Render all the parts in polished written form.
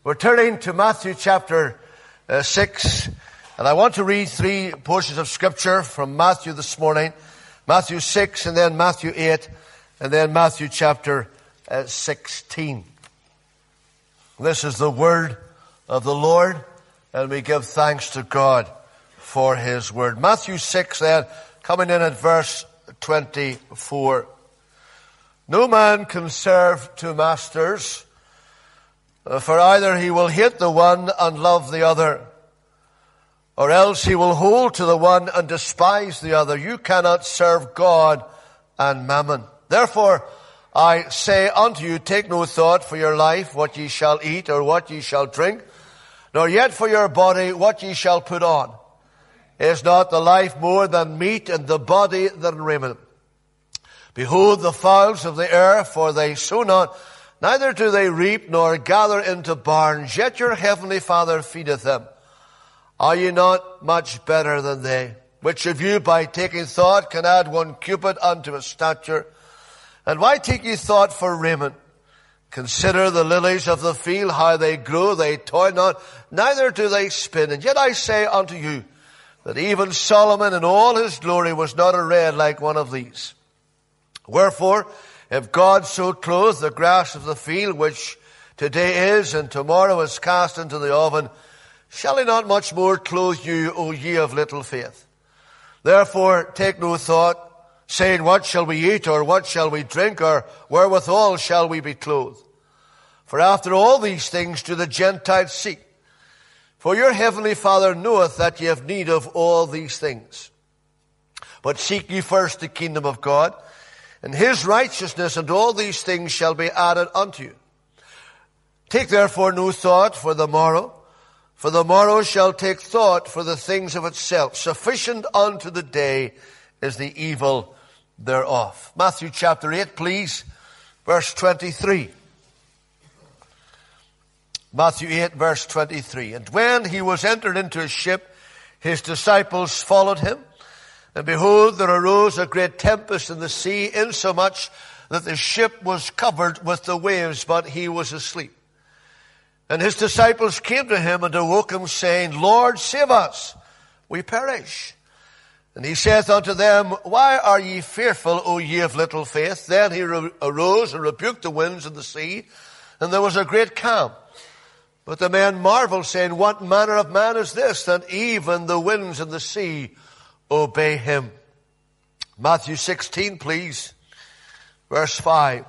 We're turning to Matthew chapter 6, and I want to read three portions of Scripture from Matthew this morning. Matthew 6, and then Matthew 8, and then Matthew chapter 16. This is the word of the Lord, and we give thanks to God for His word. Matthew 6, then, coming in at verse 24. No man can serve two masters, for either he will hate the one and love the other, or else he will hold to the one and despise the other. You cannot serve God and mammon. Therefore, I say unto you, take no thought for your life, what ye shall eat or what ye shall drink, nor yet for your body, what ye shall put on. Is not the life more than meat, and the body than raiment? Behold the fowls of the air, for they sow not, neither do they reap, nor gather into barns, yet your heavenly Father feedeth them. Are ye not much better than they? Which of you, by taking thought, can add one cubit unto his stature? And why take ye thought for raiment? Consider the lilies of the field, how they grow, they toil not, neither do they spin. And yet I say unto you, that even Solomon in all his glory was not arrayed like one of these. Wherefore, if God so clothe the grass of the field, which today is and tomorrow is cast into the oven, shall he not much more clothe you, O ye of little faith? Therefore take no thought, saying, what shall we eat, or what shall we drink, or wherewithal shall we be clothed? For after all these things do the Gentiles seek. For your heavenly Father knoweth that ye have need of all these things. But seek ye first the kingdom of God, and His righteousness, and all these things shall be added unto you. Take therefore no thought for the morrow shall take thought for the things of itself. Sufficient unto the day is the evil thereof. Matthew chapter 8, please, verse 23. Matthew 8, verse 23. And when he was entered into a ship, his disciples followed him. And behold, there arose a great tempest in the sea, insomuch that the ship was covered with the waves, but he was asleep. And his disciples came to him and awoke him, saying, Lord, save us, we perish. And he saith unto them, why are ye fearful, O ye of little faith? Then he arose and rebuked the winds and the sea, and there was a great calm. But the men marveled, saying, what manner of man is this, that even the winds and the sea obey him? Matthew 16, please, verse 5.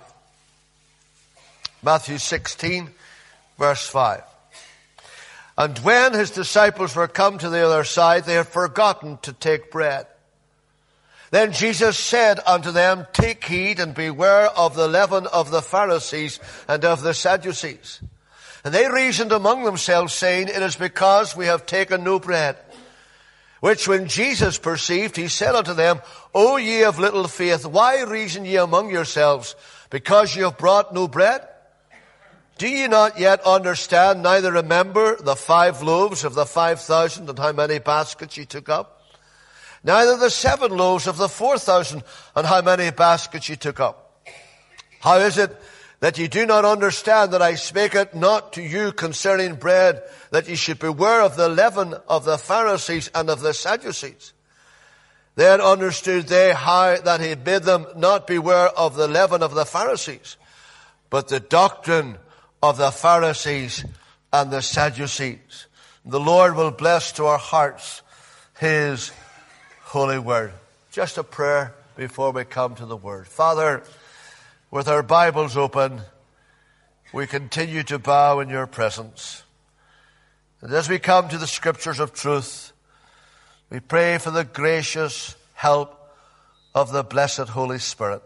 Matthew 16, verse 5. And when his disciples were come to the other side, they had forgotten to take bread. Then Jesus said unto them, take heed and beware of the leaven of the Pharisees and of the Sadducees. And they reasoned among themselves, saying, it is because we have taken no bread. Which when Jesus perceived, he said unto them, O ye of little faith, why reason ye among yourselves, because ye have brought no bread? Do ye not yet understand, neither remember the 5 loaves of the 5,000, and how many baskets ye took up? Neither the 7 loaves of the 4,000, and how many baskets ye took up? How is it that ye do not understand that I spake it not to you concerning bread, that ye should beware of the leaven of the Pharisees and of the Sadducees? Then understood they how that he bid them not beware of the leaven of the Pharisees, but the doctrine of the Pharisees and the Sadducees. The Lord will bless to our hearts His holy word. Just a prayer before we come to the word. Father, with our Bibles open, we continue to bow in your presence. And as we come to the scriptures of truth, we pray for the gracious help of the blessed Holy Spirit.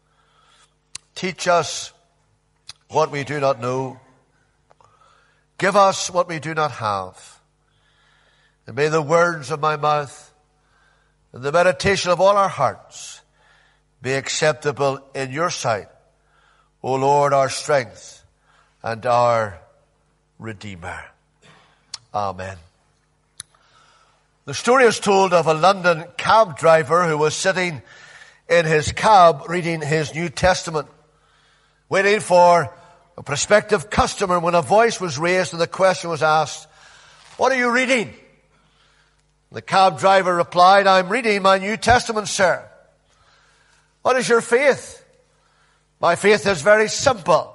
Teach us what we do not know. Give us what we do not have. And may the words of my mouth and the meditation of all our hearts be acceptable in your sight, O Lord, our strength and our Redeemer. Amen. The story is told of a London cab driver who was sitting in his cab reading his New Testament, waiting for a prospective customer when a voice was raised and the question was asked, "What are you reading?" The cab driver replied, "I'm reading my New Testament, sir." "What is your faith?" "My faith is very simple.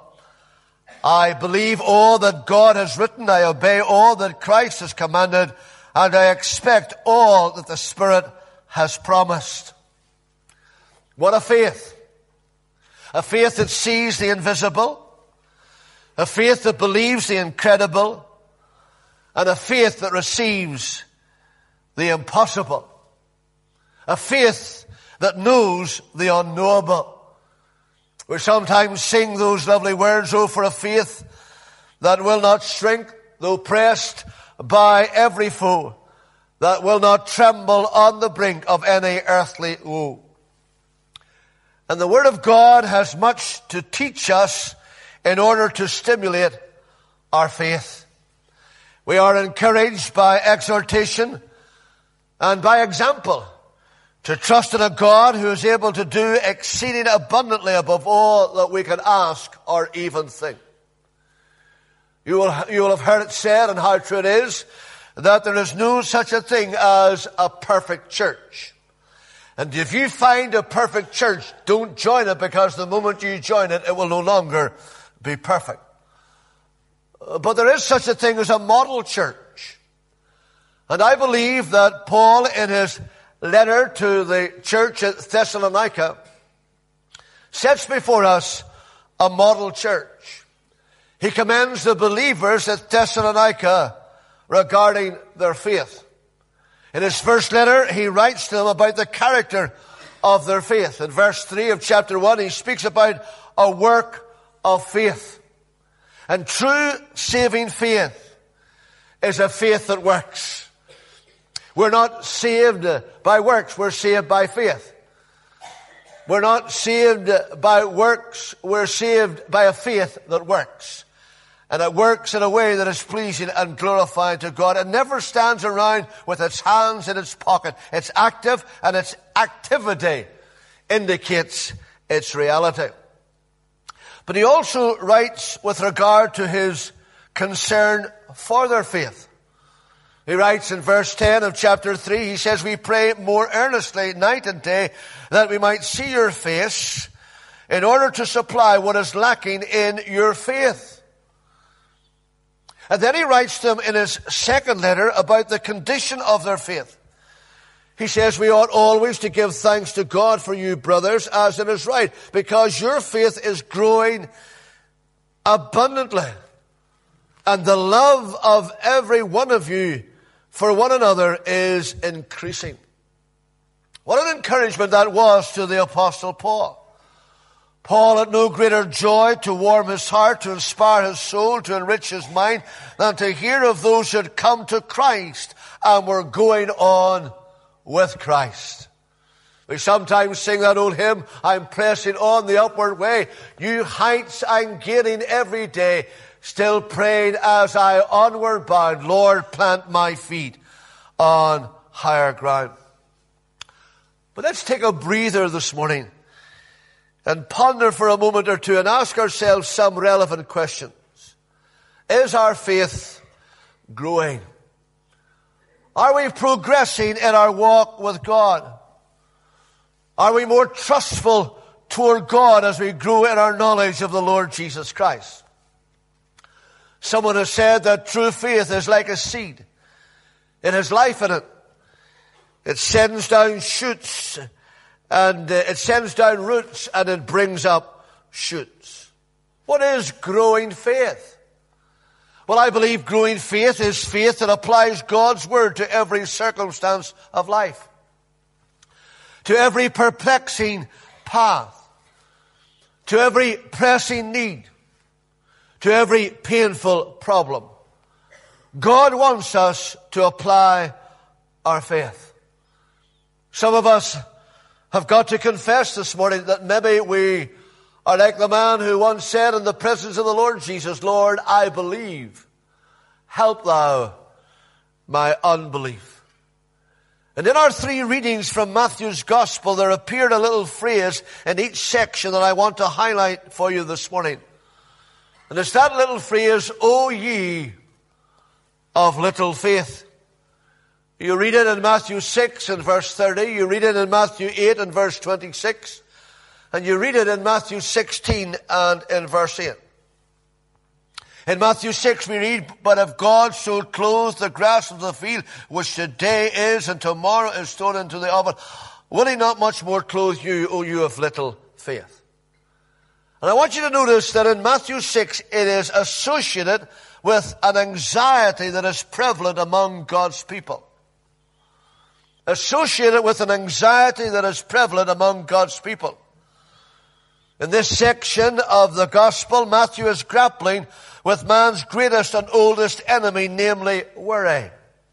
I believe all that God has written, I obey all that Christ has commanded, and I expect all that the Spirit has promised." What a faith! A faith that sees the invisible, a faith that believes the incredible, and a faith that receives the impossible. A faith that knows the unknowable. We sometimes sing those lovely words, "Oh, for a faith that will not shrink, though pressed by every foe, that will not tremble on the brink of any earthly woe." And the Word of God has much to teach us in order to stimulate our faith. We are encouraged by exhortation and by example to trust in a God who is able to do exceeding abundantly above all that we can ask or even think. You will have heard it said, and how true it is, that there is no such a thing as a perfect church. And if you find a perfect church, don't join it, because the moment you join it, it will no longer be perfect. But there is such a thing as a model church. And I believe that Paul, in his letter to the church at Thessalonica, sets before us a model church. He commends the believers at Thessalonica regarding their faith. In his first letter, he writes to them about the character of their faith. In verse 3 of chapter 1, he speaks about a work of faith. And true saving faith is a faith that works. We're not saved by works, we're saved by faith. We're not saved by works, we're saved by a faith that works. And it works in a way that is pleasing and glorifying to God. It never stands around with its hands in its pocket. It's active, and its activity indicates its reality. But he also writes with regard to his concern for their faith. He writes in verse 10 of chapter 3, he says, "We pray more earnestly night and day that we might see your face in order to supply what is lacking in your faith." And then he writes to them in his second letter about the condition of their faith. He says, "We ought always to give thanks to God for you, brothers, as it is right, because your faith is growing abundantly, and the love of every one of you for one another is increasing." What an encouragement that was to the Apostle Paul. Paul had no greater joy to warm his heart, to inspire his soul, to enrich his mind, than to hear of those who had come to Christ and were going on with Christ. We sometimes sing that old hymn, "I'm pressing on the upward way. New heights I'm gaining every day. Still praying as I onward bound. Lord, plant my feet on higher ground." But let's take a breather this morning and ponder for a moment or two and ask ourselves some relevant questions. Is our faith growing? Are we progressing in our walk with God? Are we more trustful toward God as we grow in our knowledge of the Lord Jesus Christ? Someone has said that true faith is like a seed. It has life in it. It sends down shoots, and it sends down roots, and it brings up shoots. What is growing faith? Well, I believe growing faith is faith that applies God's word to every circumstance of life, to every perplexing path, to every pressing need, to every painful problem. God wants us to apply our faith. Some of us have got to confess this morning that maybe we are like the man who once said in the presence of the Lord Jesus, "Lord, I believe. Help thou my unbelief." And in our three readings from Matthew's Gospel, there appeared a little phrase in each section that I want to highlight for you this morning. And it's that little phrase, O ye of little faith. You read it in Matthew 6 and verse 30. You read it in Matthew 8 and verse 26. And you read it in Matthew 16 and in verse 8. In Matthew 6 we read, but if God so clothes the grass of the field, which today is and tomorrow is thrown into the oven, will he not much more clothe you, O you of little faith? And I want you to notice that in Matthew 6 it is associated with an anxiety that is prevalent among God's people. Associated with an anxiety that is prevalent among God's people. In this section of the gospel, Matthew is grappling with man's greatest and oldest enemy, namely worry.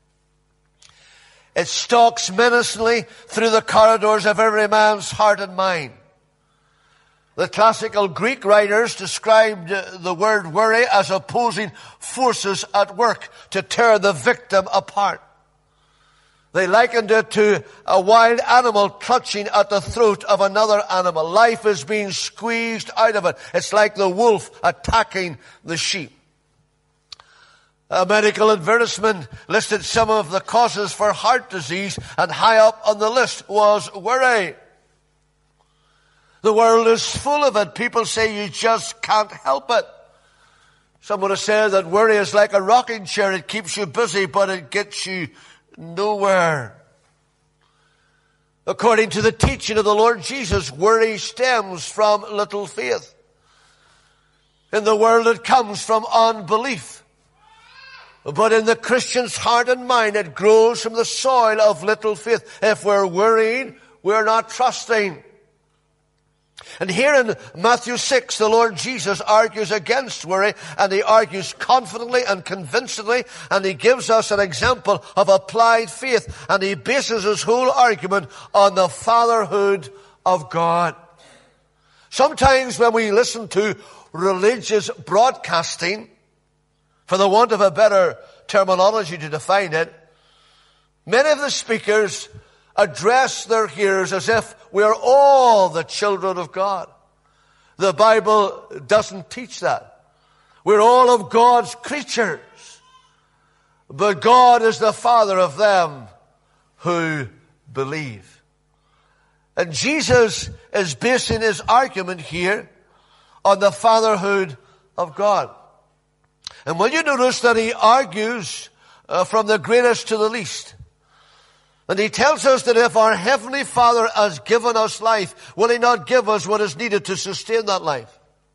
It stalks menacingly through the corridors of every man's heart and mind. The classical Greek writers described the word worry as opposing forces at work to tear the victim apart. They likened it to a wild animal clutching at the throat of another animal. Life is being squeezed out of it. It's like the wolf attacking the sheep. A medical advertisement listed some of the causes for heart disease, and high up on the list was worry. The world is full of it. People say you just can't help it. Someone has said that worry is like a rocking chair. It keeps you busy, but it gets you nowhere. According to the teaching of the Lord Jesus, worry stems from little faith. In the world it comes from unbelief. But in the Christian's heart and mind it grows from the soil of little faith. If we're worrying, we're not trusting. And here in Matthew 6, the Lord Jesus argues against worry, and he argues confidently and convincingly, and he gives us an example of applied faith, and he bases his whole argument on the fatherhood of God. Sometimes when we listen to religious broadcasting, for the want of a better terminology to define it, many of the speakers address their hearers as if we are all the children of God. The Bible doesn't teach that. We're all of God's creatures. But God is the Father of them who believe. And Jesus is basing his argument here on the fatherhood of God. And will you notice that he argues from the greatest to the least? And he tells us that if our Heavenly Father has given us life, will he not give us what is needed to sustain that life?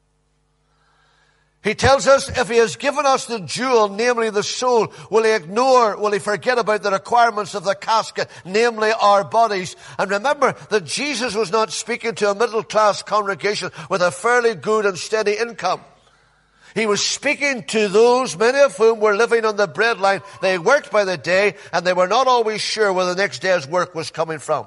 He tells us if he has given us the jewel, namely the soul, will he forget about the requirements of the casket, namely our bodies? And remember that Jesus was not speaking to a middle-class congregation with a fairly good and steady income. He was speaking to those, many of whom were living on the breadline. They worked by the day, and they were not always sure where the next day's work was coming from.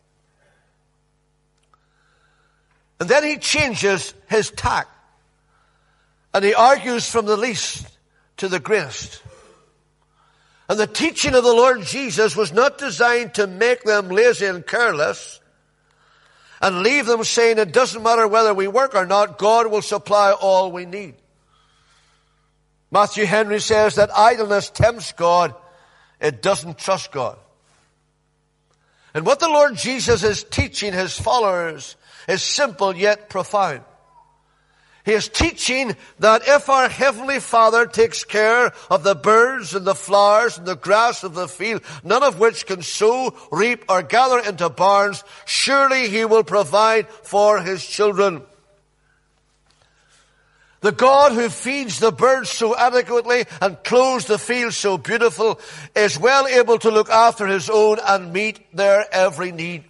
And then he changes his tack, and he argues from the least to the greatest. And the teaching of the Lord Jesus was not designed to make them lazy and careless and leave them saying it doesn't matter whether we work or not, God will supply all we need. Matthew Henry says that idleness tempts God, it doesn't trust God. And what the Lord Jesus is teaching his followers is simple yet profound. He is teaching that if our Heavenly Father takes care of the birds and the flowers and the grass of the field, none of which can sow, reap, or gather into barns, surely he will provide for his children. The God who feeds the birds so adequately and clothes the fields so beautiful is well able to look after his own and meet their every need.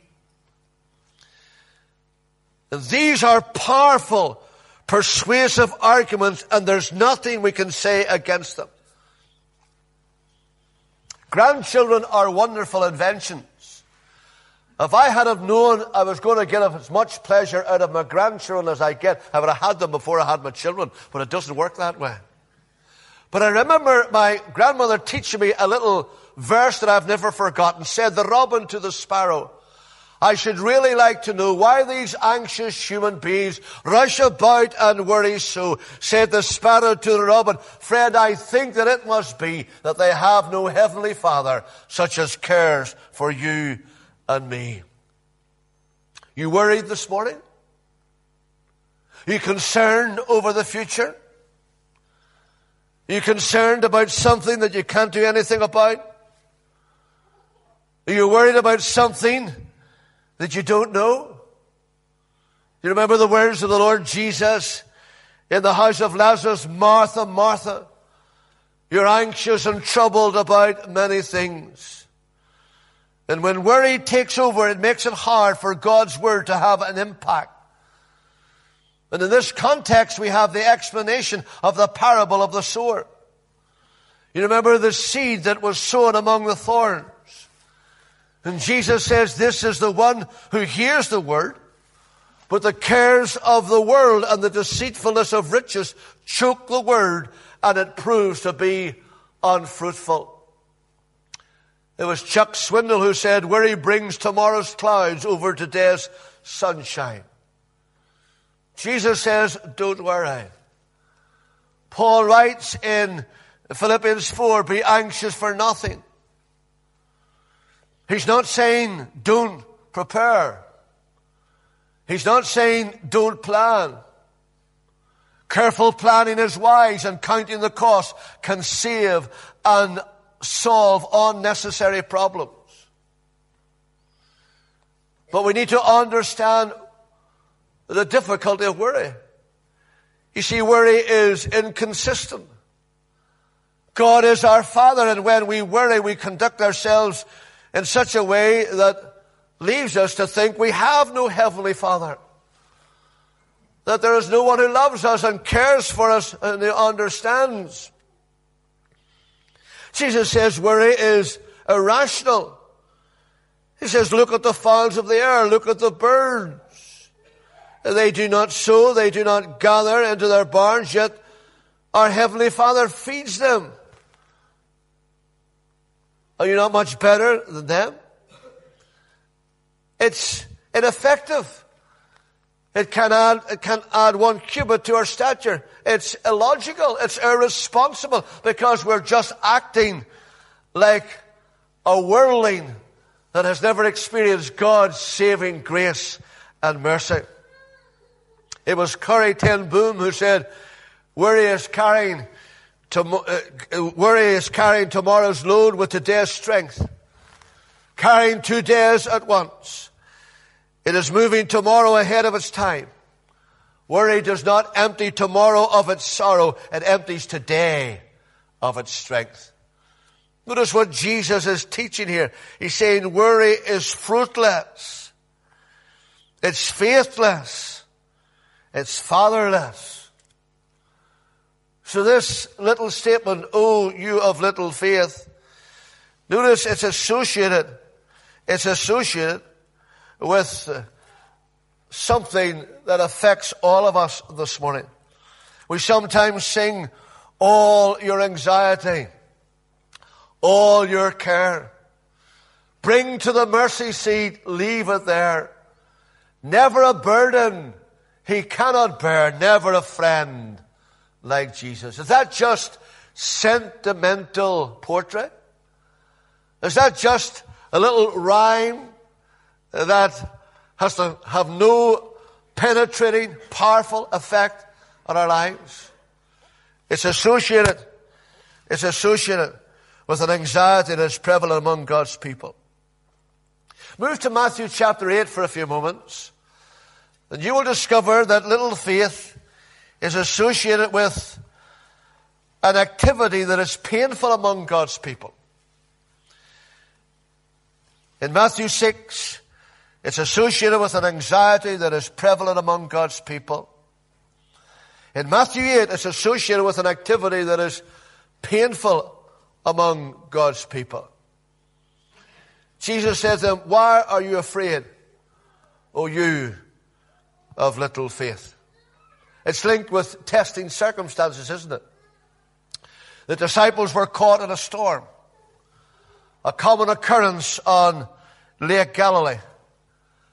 And these are powerful, persuasive arguments, and there's nothing we can say against them. Grandchildren are wonderful inventions. If I had have known I was going to get as much pleasure out of my grandchildren as I get, I would have had them before I had my children, but it doesn't work that way. But I remember my grandmother teaching me a little verse that I've never forgotten. Said the robin to the sparrow, I should really like to know why these anxious human beings rush about and worry so. Said the sparrow to the robin, friend, I think that it must be that they have no heavenly Father such as cares for you and me. You worried this morning? You concerned over the future? You concerned about something that you can't do anything about? Are you worried about something that you don't know? You remember the words of the Lord Jesus in the house of Lazarus, Martha, Martha, you're anxious and troubled about many things. And when worry takes over, it makes it hard for God's word to have an impact. And in this context, we have the explanation of the parable of the sower. You remember the seed that was sown among the thorns. And Jesus says, this is the one who hears the word, but the cares of the world and the deceitfulness of riches choke the word, and it proves to be unfruitful. It was Chuck Swindoll who said, worry brings tomorrow's clouds over today's sunshine. Jesus says, don't worry. Paul writes in Philippians 4, be anxious for nothing. He's not saying don't prepare. He's not saying don't plan. Careful planning is wise, and counting the cost can save and solve unnecessary problems. But we need to understand the difficulty of worry. You see, worry is inconsistent. God is our Father, and when we worry, we conduct ourselves in such a way that leaves us to think we have no heavenly Father. That there is no one who loves us and cares for us and who understands. Jesus says worry is irrational. He says, look at the fowls of the air, look at the birds. They do not sow, they do not gather into their barns, yet our heavenly Father feeds them. Are you not much better than them? It's ineffective. It can add 1 cubit to our stature. It's illogical. It's irresponsible because we're just acting like a worldling that has never experienced God's saving grace and mercy. It was Corrie ten Boom who said, worry is carrying tomorrow's load with today's strength. Carrying 2 days at once. It is moving tomorrow ahead of its time. Worry does not empty tomorrow of its sorrow. It empties today of its strength. Notice what Jesus is teaching here. He's saying worry is fruitless. It's faithless. It's fatherless. So this little statement, oh, you of little faith, notice it's associated with something that affects all of us this morning. We sometimes sing, all your anxiety, all your care, bring to the mercy seat, leave it there. Never a burden he cannot bear, never a friend like Jesus. Is that just sentimental portrait? Is that just a little rhyme that has to have no penetrating, powerful effect on our lives? It's associated with an anxiety that is prevalent among God's people. Move to Matthew chapter 8 for a few moments, and you will discover that little faith is associated with an activity that is painful among God's people. In Matthew 6, it's associated with an anxiety that is prevalent among God's people. In Matthew 8, it's associated with an activity that is painful among God's people. Jesus says to them, why are you afraid, O you of little faith? It's linked with testing circumstances, isn't it? The disciples were caught in a storm, a common occurrence on Lake Galilee.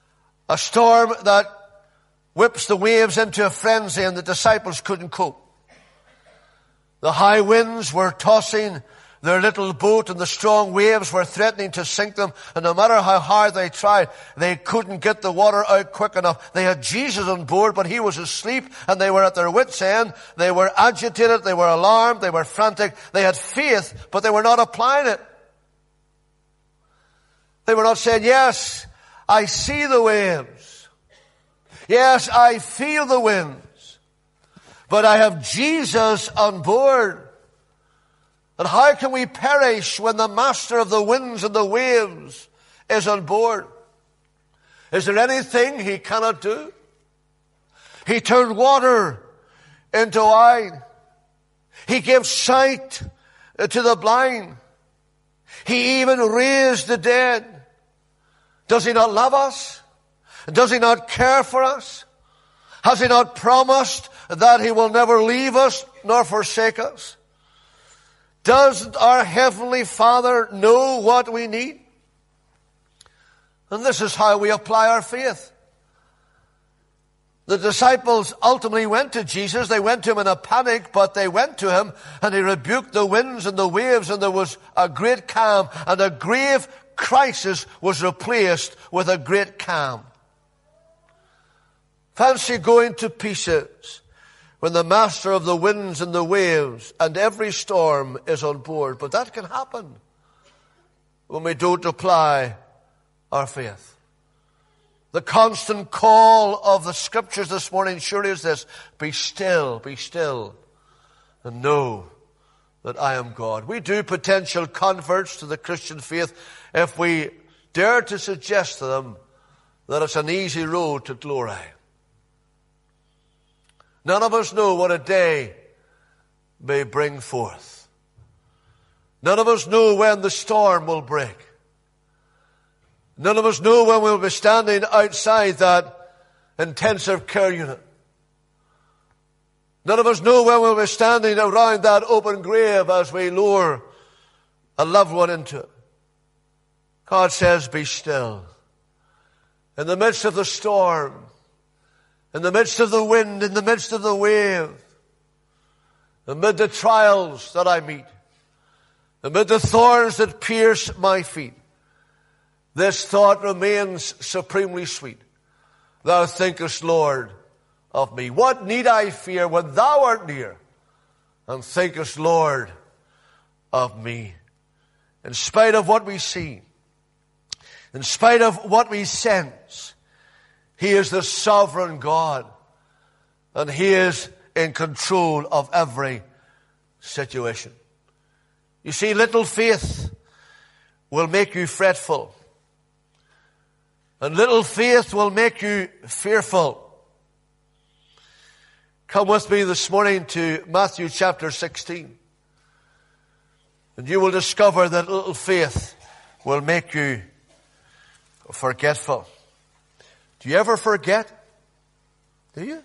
A storm that whips the waves into a frenzy, and the disciples couldn't cope. The high winds were tossing their little boat, and the strong waves were threatening to sink them. And no matter how hard they tried, they couldn't get the water out quick enough. They had Jesus on board, but he was asleep, and they were at their wits' end. They were agitated, they were alarmed, they were frantic. They had faith, but they were not applying it. They were not saying, yes, I see the waves. Yes, I feel the winds. But I have Jesus on board. And how can we perish when the master of the winds and the waves is on board? Is there anything he cannot do? He turned water into wine. He gave sight to the blind. He even raised the dead. Does he not love us? Does he not care for us? Has he not promised that he will never leave us nor forsake us? Doesn't our Heavenly Father know what we need? And this is how we apply our faith. The disciples ultimately went to Jesus. They went to him in a panic, but they went to him and he rebuked the winds and the waves, and there was a great calm, and a grave crisis was replaced with a great calm. Fancy going to pieces when the master of the winds and the waves and every storm is on board. But that can happen when we don't apply our faith. The constant call of the scriptures this morning surely is this: be still, and know that I am God. We do potential converts to the Christian faith if we dare to suggest to them that it's an easy road to glory. None of us know what a day may bring forth. None of us know when the storm will break. None of us know when we'll be standing outside that intensive care unit. None of us know when we'll be standing around that open grave as we lower a loved one into it. God says, be still. In the midst of the storm, in the midst of the wind, in the midst of the wave, amid the trials that I meet, amid the thorns that pierce my feet, this thought remains supremely sweet. Thou thinkest, Lord, of me. What need I fear when thou art near, and thinkest, Lord, of me? In spite of what we see, in spite of what we sense, he is the sovereign God, and he is in control of every situation. You see, little faith will make you fretful, and little faith will make you fearful. Come with me this morning to Matthew chapter 16, and you will discover that little faith will make you forgetful. Do you ever forget? Do you?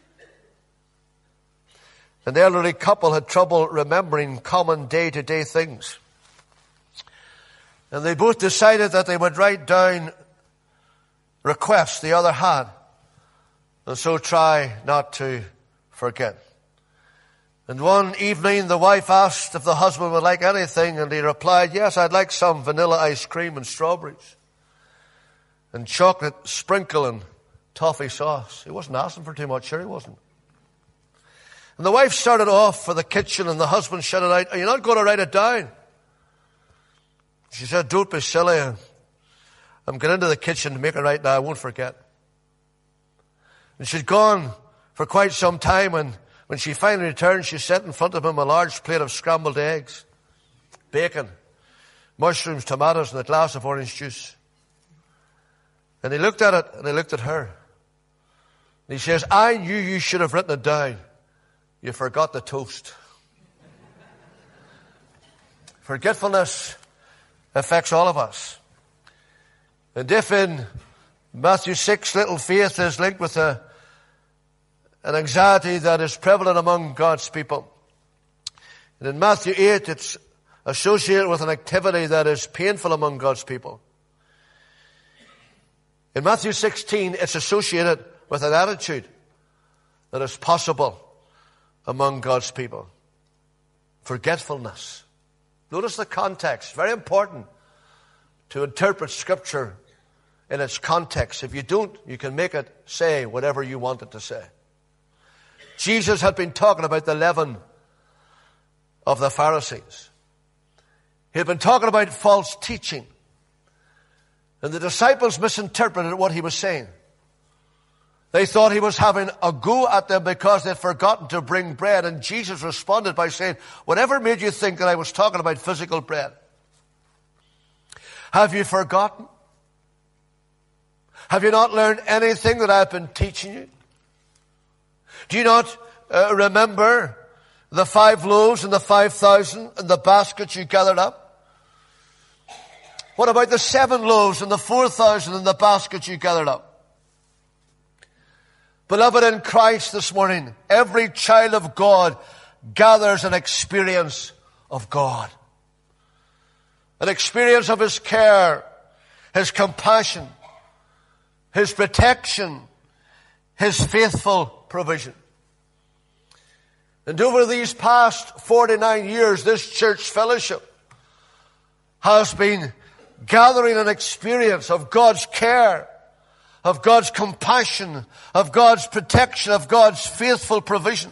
An elderly couple had trouble remembering common day-to-day things. And they both decided that they would write down requests the other had, and so try not to forget. And one evening the wife asked if the husband would like anything, and he replied, yes, I'd like some vanilla ice cream and strawberries, and chocolate sprinkle and toffee sauce. He wasn't asking for too much, sure he wasn't. And the wife started off for the kitchen, and the husband shouted out, are you not going to write it down? She said, don't be silly. I'm going into the kitchen to make it right now. I won't forget. And she'd gone for quite some time, and when she finally returned, she set in front of him a large plate of scrambled eggs, bacon, mushrooms, tomatoes, and a glass of orange juice. And he looked at it, and he looked at her. And he says, I knew you should have written it down. You forgot the toast. Forgetfulness affects all of us. And if in Matthew 6, little faith is linked with an anxiety that is prevalent among God's people, and in Matthew 8, it's associated with an activity that is painful among God's people. In Matthew 16, it's associated with an attitude that is possible among God's people. Forgetfulness. Notice the context. Very important to interpret Scripture in its context. If you don't, you can make it say whatever you want it to say. Jesus had been talking about the leaven of the Pharisees. He had been talking about false teaching. And the disciples misinterpreted what he was saying. They thought he was having a go at them because they'd forgotten to bring bread. And Jesus responded by saying, whatever made you think that I was talking about physical bread? Have you forgotten? Have you not learned anything that I've been teaching you? Do you not remember the 5 loaves and the 5,000 and the baskets you gathered up? What about the 7 loaves and the 4,000 and the baskets you gathered up? Beloved in Christ this morning, every child of God gathers an experience of God. An experience of His care, His compassion, His protection, His faithful provision. And over these past 49 years, this church fellowship has been gathering an experience of God's care, of God's compassion, of God's protection, of God's faithful provision.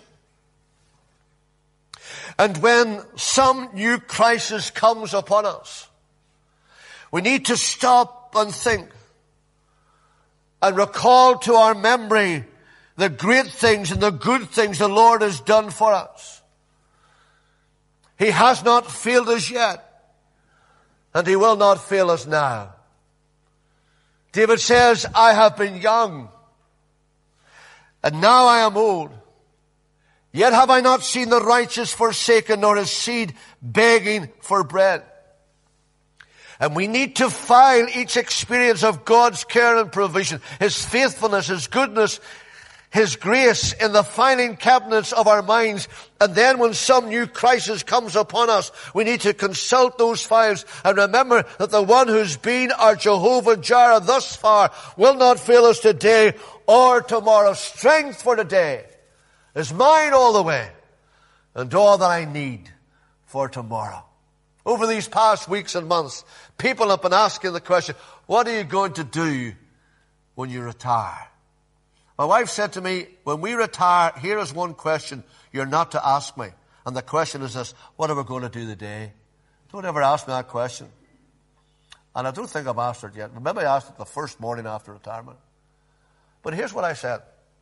And when some new crisis comes upon us, we need to stop and think and recall to our memory the great things and the good things the Lord has done for us. He has not failed us yet, and He will not fail us now. David says, I have been young, and now I am old. Yet have I not seen the righteous forsaken, nor his seed begging for bread. And we need to file each experience of God's care and provision, His faithfulness, His goodness, His grace in the filing cabinets of our minds. And then when some new crisis comes upon us, we need to consult those files and remember that the one who's been our Jehovah Jireh thus far will not fail us today or tomorrow. Strength for today is mine all the way, and all that I need for tomorrow. Over these past weeks and months, people have been asking the question, what are you going to do when you retire? My wife said to me, when we retire, here is one question you're not to ask me. And the question is this, what are we going to do today? Don't ever ask me that question. And I don't think I've asked it yet. Maybe I asked it the first morning after retirement. But here's what I said.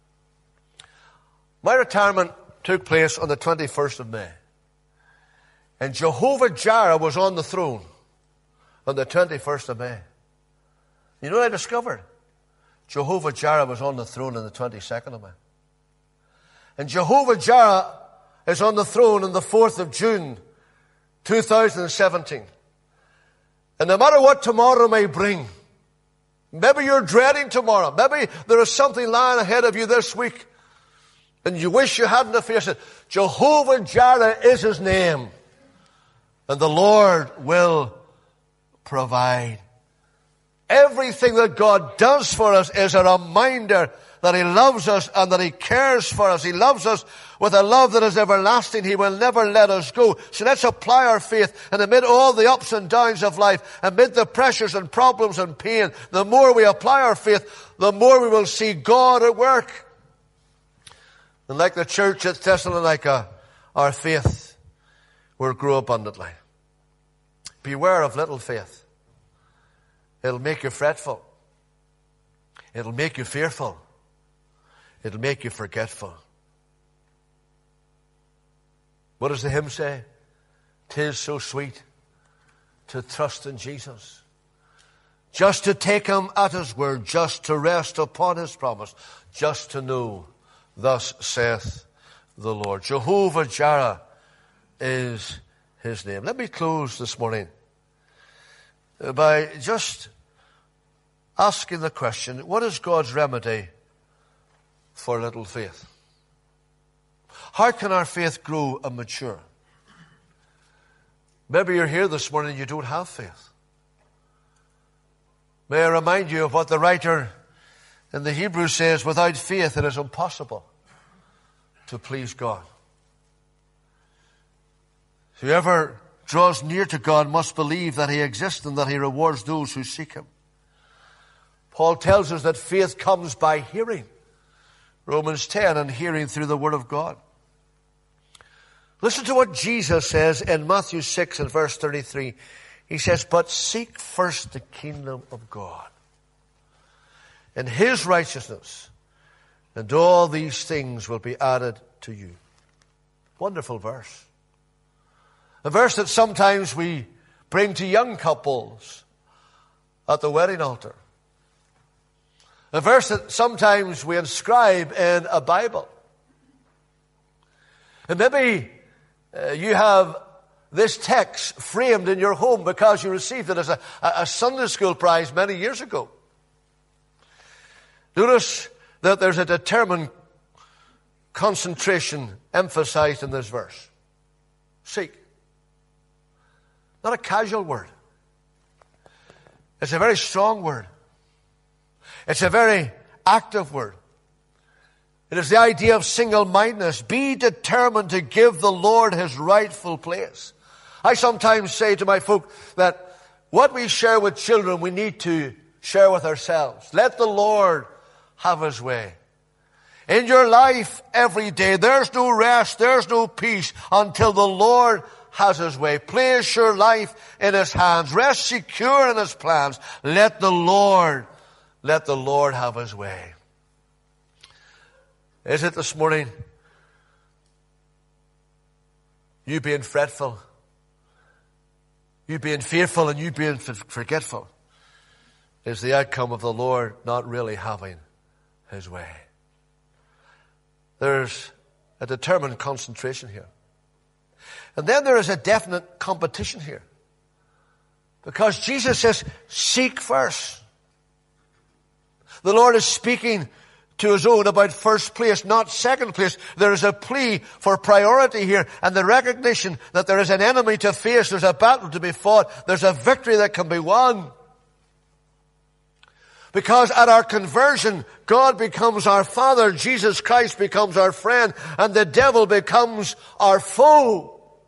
My retirement took place on the 21st of May. And Jehovah Jireh was on the throne on the 21st of May. You know what I discovered? Jehovah Jireh was on the throne on the 22nd of May. And Jehovah Jireh is on the throne on the 4th of June, 2017. And no matter what tomorrow may bring, maybe you're dreading tomorrow, maybe there is something lying ahead of you this week, and you wish you hadn't to face it. Jehovah Jireh is His name. And the Lord will provide. Everything that God does for us is a reminder that He loves us and that He cares for us. He loves us with a love that is everlasting. He will never let us go. So let's apply our faith, and amid all the ups and downs of life, amid the pressures and problems and pain, the more we apply our faith, the more we will see God at work. And like the church at Thessalonica, our faith will grow abundantly. Beware of little faith. It'll make you fretful. It'll make you fearful. It'll make you forgetful. What does the hymn say? 'Tis so sweet to trust in Jesus. Just to take Him at His word. Just to rest upon His promise. Just to know, thus saith the Lord. Jehovah Jireh is His name. Let me close this morning by just asking the question, what is God's remedy for little faith? How can our faith grow and mature? Maybe you're here this morning and you don't have faith. May I remind you of what the writer in the Hebrew says, without faith it is impossible to please God. Whoever draws near to God must believe that He exists and that He rewards those who seek Him. Paul tells us that faith comes by hearing. Romans 10, and hearing through the Word of God. Listen to what Jesus says in Matthew 6 and verse 33. He says, but seek first the kingdom of God and His righteousness, and all these things will be added to you. Wonderful verse. A verse that sometimes we bring to young couples at the wedding altar. A verse that sometimes we inscribe in a Bible. And maybe you have this text framed in your home because you received it as a Sunday school prize many years ago. Notice that there's a determined concentration emphasized in this verse. Seek. Not a casual word. It's a very strong word. It's a very active word. It is the idea of single-mindedness. Be determined to give the Lord His rightful place. I sometimes say to my folk that what we share with children, we need to share with ourselves. Let the Lord have His way. In your life every day, there's no rest, there's no peace until the Lord has His way. Place your life in His hands. Rest secure in His plans. Let the Lord have His way. Is it this morning you being fretful, you being fearful, and you being forgetful is the outcome of the Lord not really having His way? There's a determined concentration here. And then there is a definite competition here. Because Jesus says, seek first. The Lord is speaking to His own about first place, not second place. There is a plea for priority here and the recognition that there is an enemy to face. There's a battle to be fought. There's a victory that can be won. Because at our conversion, God becomes our Father, Jesus Christ becomes our friend, and the devil becomes our foe.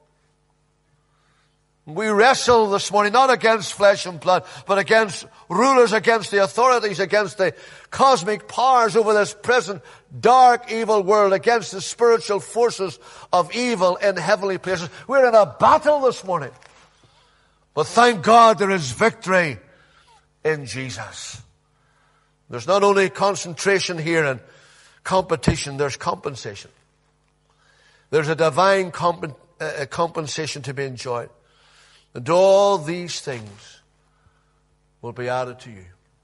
We wrestle this morning not against flesh and blood, but against rulers, against the authorities, against the cosmic powers over this present dark, evil world, against the spiritual forces of evil in heavenly places. We're in a battle this morning. But thank God there is victory in Jesus. There's not only concentration here and competition, there's compensation. There's a divine compensation to be enjoyed. And all these things will be added to you.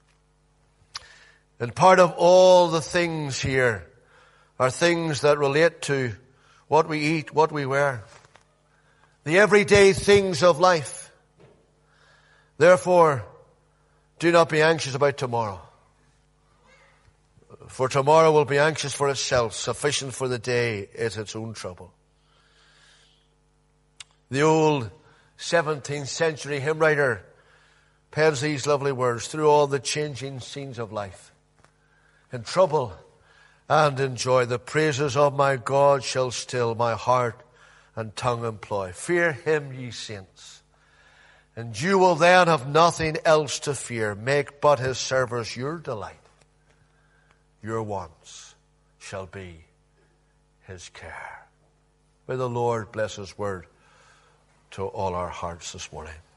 And part of all the things here are things that relate to what we eat, what we wear, the everyday things of life. Therefore, do not be anxious about tomorrow. For tomorrow will be anxious for itself. Sufficient for the day is its own trouble. The old 17th century hymn writer pens these lovely words: through all the changing scenes of life, in trouble and in joy, the praises of my God shall still my heart and tongue employ. Fear Him, ye saints, and you will then have nothing else to fear. Make but His service your delight. Your wants shall be His care. May the Lord bless His word to all our hearts this morning.